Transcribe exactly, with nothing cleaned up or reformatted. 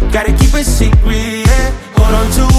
Gotta keep it secret, yeah. Hold on to